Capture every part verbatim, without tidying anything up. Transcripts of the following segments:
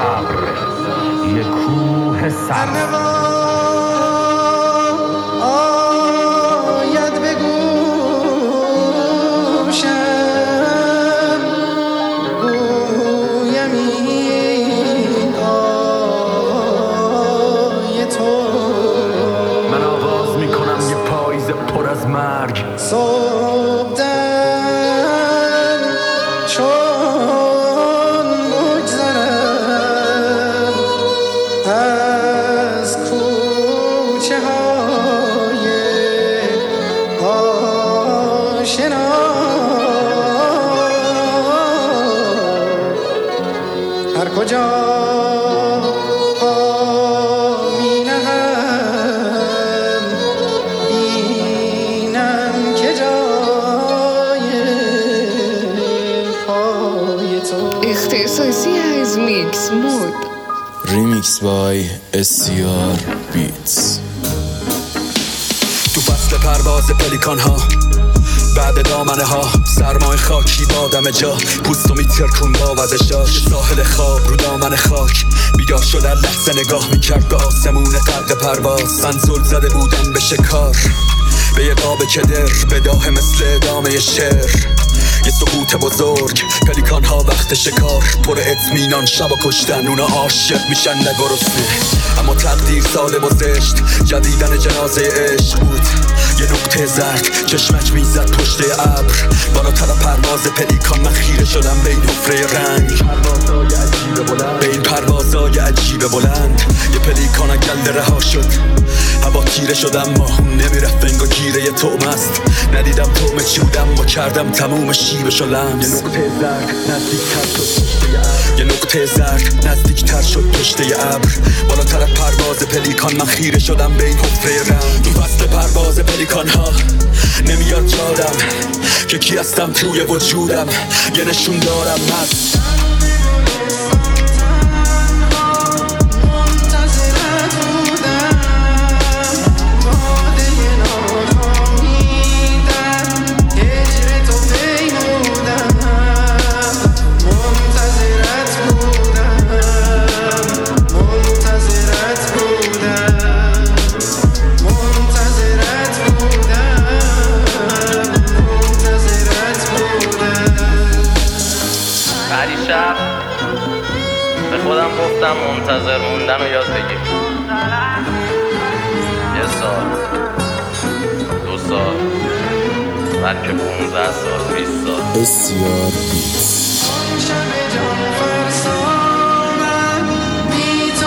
صبر یه کوه صبر آید به گوشم گویم این آی تو من آواز میکنم یه پاییز پر از مرگ صبح دم چون بگذرم از کوچه های آشنا هر کجا پا می نهم بینم که جای پای تو اختصاصی از میکس مود ریمیکس بای استیار بیتس. تو فصل پرواز پلیکان ها بعد دامنه ها سرمای خاکی با دم جا پوستو میترکون با وزشاش ساحل خواب رو دامن خاک بیدار شدن لحظه نگاه میکرد به آسمون غرق پرواز من زل زده بودم به شکار به یه قاب کدر بداه مثل ادامه شعر یه سکوت بزرگ پلیکان ها وقت شکار پر اطمینان شب و کشتن اونا عاشق میشن نگرسنه اما تقدیر ساده و زشت جدیدن جنازه عشق بود یه نقطه زرد چشمک میزد پشت ابر بالاتر پرواز پلیکان من خیره شدم به این حفره رنگ پروازای عجیب بلند به این پروازای عجیب بلند یه پلیکان گل رها شد هوا تیره شدم ماهون نمیرفت انگا گیره یه توم است ندیدم توم چی بودم با کردم تموم شیبشو لمس یه نقطه زرد نزدیکتر شد پشت ابر یه نقطه زرد نزدیکتر شد پشت ابر بالاتر پرواز پلیکان من خیره شدم به این حفره رنگ تو فصل پرواز پلیکان ها نمیاد یادم که کی هستم توی وجودم یه نشون دارم هست شب به خودم گفتم منتظر موندن رو یاد بگیر یه سال دو سال بلکه پونزده سال بیست سال استیار بیتس. شب جان فرسانم بی تو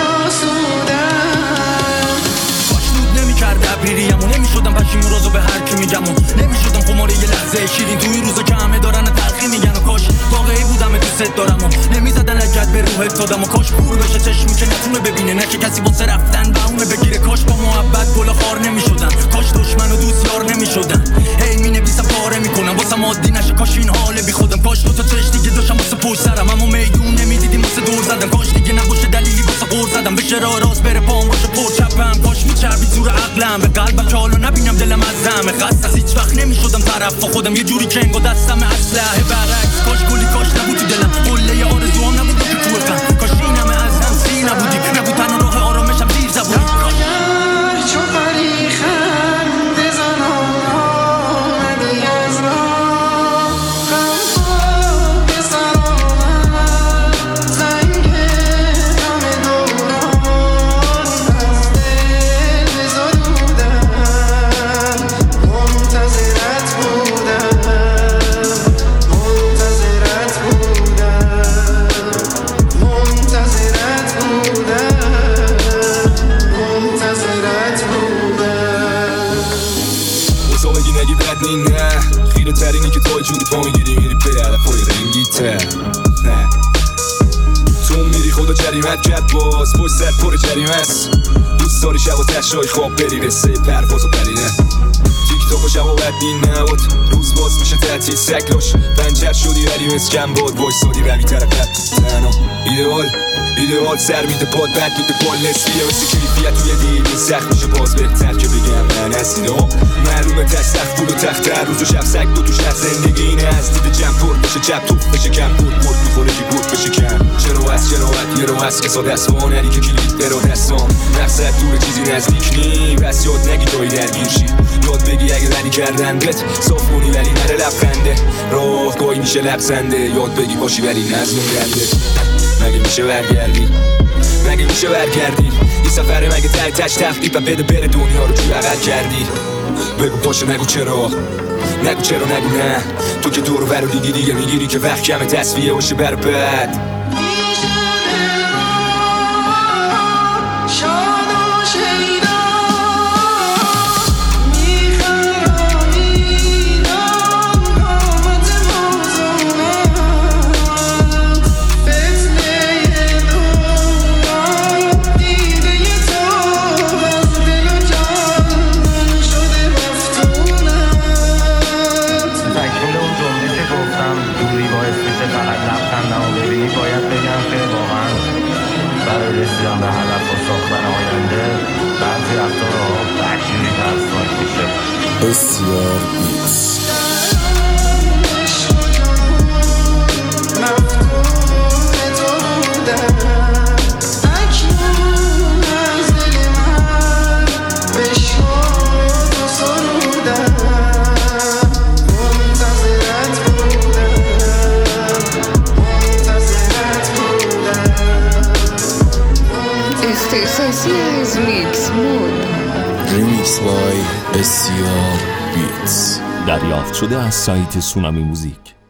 نیاسودم کاش رود نمی کرده ابریریم و نمی شدم پشیم روزو به هر کی میگم و نمی شدم خماره یه لحظه شیرین توی روزا که همه دارن تلخی میگن و کاش واقعی بودم دوست دارم و نمیزدن لگت به روحت دادم و کاش پور بشه چشمی که نتونه ببینه نه که کسی واسه رفتن بهونه بگیره کاش با محبت گل خار نمیشدن کاش دشمن و دوست یار نمیشدن هی می نویسم پاره میکنم واسه مادی نشه کاش این حال بی خودم کاش دو تا چش دیگه داشتم واسه پشت سرم اما میدون نمیدیدیم واسه دور زدم کاش دیگه نباشه دلیلی واسه قور زدم بشه راه راست بره پام باشه پر چپم کاش میچربی زور عقلم به قلبم که حالا نبینم دلم از دم خسته از هیچ وقت نمیشدم طرف با خودم یه جوری کنگ و دستم اسلحه برعکس کاش گلی کاش نبود تو دلم قله آرزوام نبود که تو غم کاش این همه از هم سی نبودی نبود تنها راه آرامشم زیر زبونی کاش چو پریخم بزنم آمدی از راه غم به سر آمد زنگ غم دوران از دل بزدودم منتظرت بودم منتظرت بودم منتظرت بودم منتظرت بودم اوزا بگی نگی بد نی نه خیره ترینی که توی جونی پا میگیری میری پی علفای رنگی تر نه تو میری خدا جریمت کرد باز پشت سر پر جریمه است دوست داری شب و تشای خواب بری رسه پرواز و پرینه تیک تاک و شب و بد نی نباد روز باز میشه تعطیل سکلاش پنجر شدی ولی مسکن باد وایسادی روی طرف تنها ایدئال ایدئال سر میده پاد بد میده پال نسبیه مثل کیفیت توی دیگه سخت میشه باز بهتر که بگم من هستید ها معلومه تست تخت بود و تخت هر روز و شب سگ دو تو شهر زندگی اینه از دید جمع پر بشه جب توف بشه کم بود مرد میخوره که بود بشه کم چرا از چرا یه رو هست که ساده است وانری که کلید رو دستم مقصد دور چیزی نزدیک نی بس یاد نگی توی درگیر شی یاد بگی اگه رنی کردندت صاف کنی ولی نره لبخنده راه گاهی میشه لبزنده یاد بگی باشی ولی نزنون گنده مگه میشه برگردی مگه میشه برگردی این سفره مگه تای تش تفریب و بده بره دنیا رو توی عقل کردی بگو پاشو نگو چرا نگو چرا نگو نه تو که دورو برو دیگی دیگه میگیری که وقت کمه تصفیه باشه بر بد رسیدن به هدف و ساختن آینده بعضی رفتارها وحشی ترسناک میشه. بسیار بیتس اختصاصی از میکس مود ریمیکس بای بسیار بیتس دریافت شده از سایت سونامی موزیک.